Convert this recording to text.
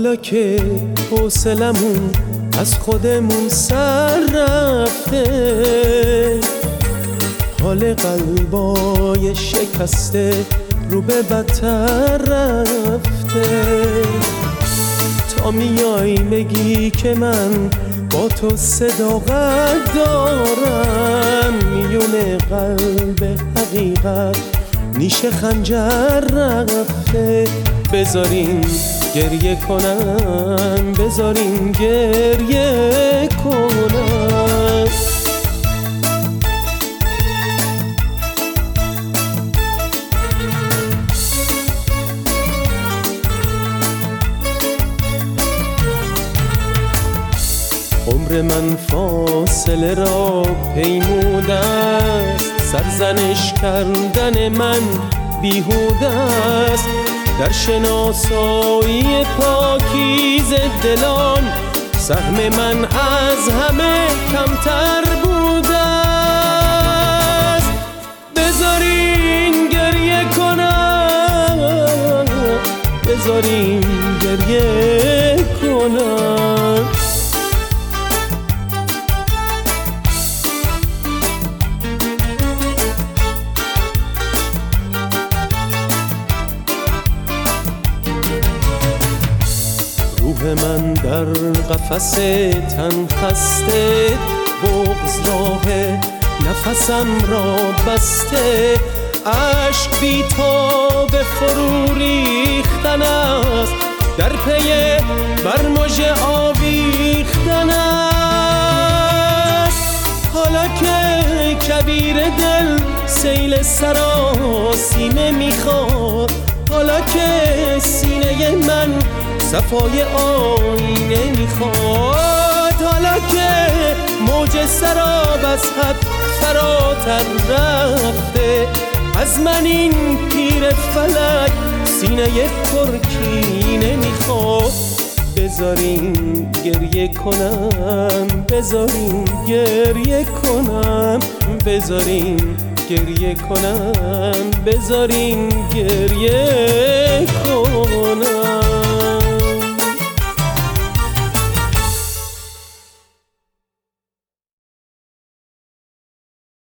حالا که حوصلمون از خودمون سر رفته، حال قلبای شکسته رو به بدتر رفته. تا میای بگی که من با تو صداقت دارم، میونه قلب حقیقت نیش خنجر رفته. بذارین گریه کنم، بذارین گریه کنم. عمر من فاصله را پیموده است، سرزنش کردن من بیهوده است. در شناسایی پاکیز دلان سهم من از همه کمتر بوده است. بذارین گریه کنم، بذارین گریه کنم. روح من در قفس تن خسته، بغض راه نفسم را بسته. عشق بی تاب فرو ریختن است، در پی برمژه آویختن است. حالا که کبیر دل سیل سراسیمه میخواد، حالا که سینه من صفای آینه میخواد، حالا که موج سراب از حد فراتر رفته. از من این پیر فلک سینه پرکینه میخواد. بذارین گریه کنم، بذارین گریه کنم، بذارین گریه کنم، بذارین گریه کنم.